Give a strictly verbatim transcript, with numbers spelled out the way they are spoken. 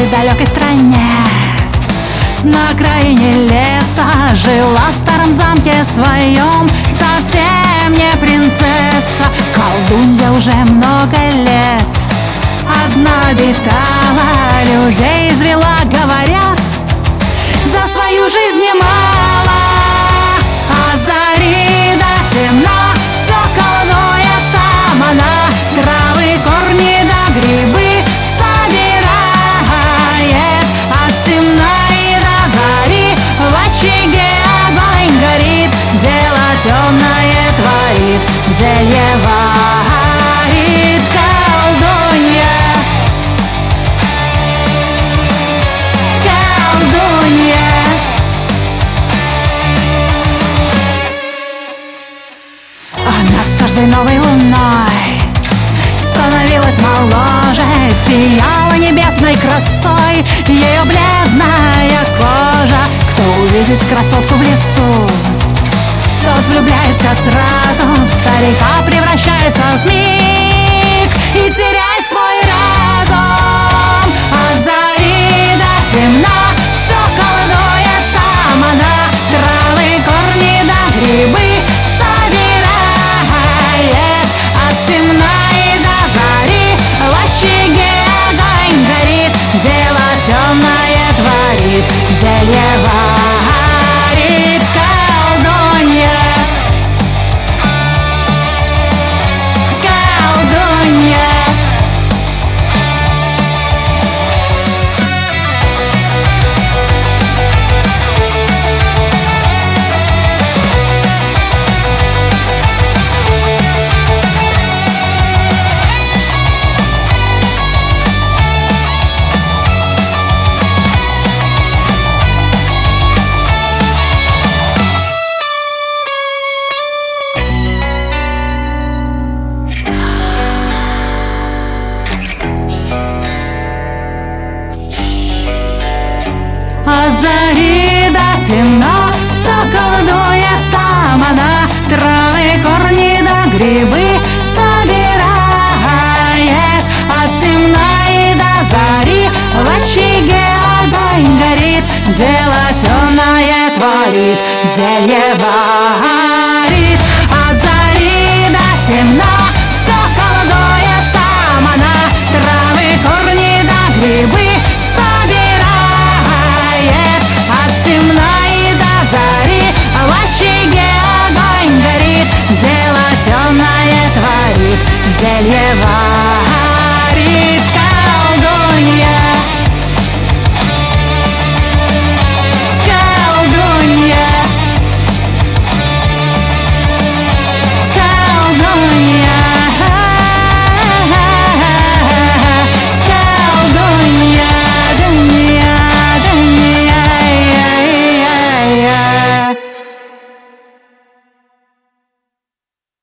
в далекой стране, на окраине леса, жила в старом замке своем совсем не принцесса, колдунья уже много лет. Одна обитала, людей извела, говорят, за свою жизнь немало. От зари до темна все колдует там она, травы, корни да грибы собирает. От темна и до зари в очаге огонь горит, дело темное творит, зелье варит колдунья. Она с каждой новой луной становилась моложе, сияла небесной красой ее бледная кожа. Кто увидит красотку в лесу, тот влюбляется сразу, в старика превращается в миг и теряет свой разум. От зари до темна все колдует там она, травы, корни да грибы собирает. От темна и до зари в очаге огонь горит, дело темное творит, зелье варит колдунья. Колдунья. От зари до темна все колдует там она, травы, корни да грибы собирает. От темна и до зари в очаге огонь горит, дело темное творит, зелье варит. От зари до темна все колдует там она, травы, корни да грибы собирает. От темна и до зари в очаге огонь горит, дело темное творит, зелье